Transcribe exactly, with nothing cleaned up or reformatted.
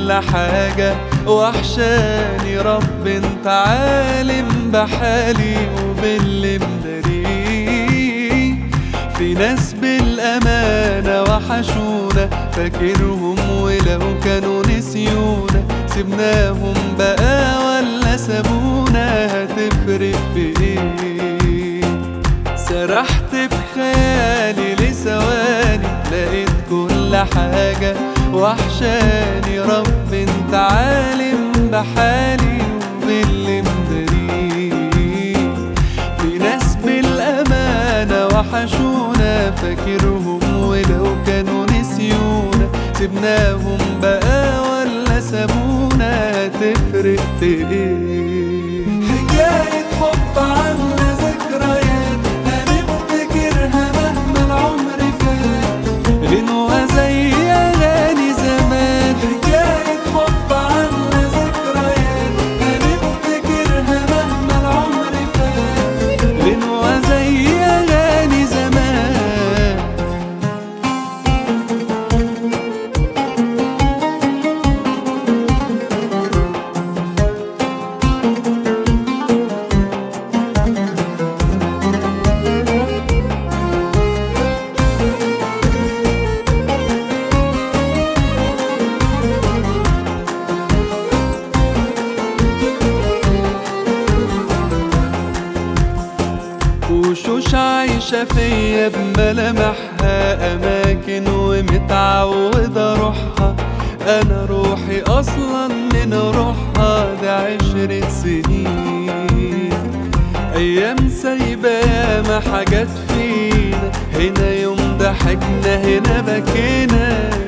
كل حاجة وحشاني. رب انت عالم بحالي وباللي مداريه. في ناس بالأمانة وحشونا فاكرهم ولو كانوا نسيونا. سيبناهم بقى ولا سابونا هتفرق في ايه؟ سرحت بخيالي لثواني لقيت كل حاجة وحشاني. رب انت عالم بحالي وباللي مداريه. في ناس بالأمانة وحشونا فاكرهم ولو كانوا نسيونا. سيبناهم بقى ولا سابونا هتفرق في ايه؟ حكاية حب عاملة ذكريات هنفتكرها مهما العمر فات. غنوة زي أغاني زمان. حكاية حب عاملة ذكريات هنفتكرها مهما العمر فات. غنوة زي أغاني زمان. وشوش عايشة فيا بملامحها أماكن ومتعود أروحها. أنا روحي أصلا من روحها ده عشرة سنين. أيام سايبة ياما حاجات فينا. هنا يوم ضحكنا هنا بكينا.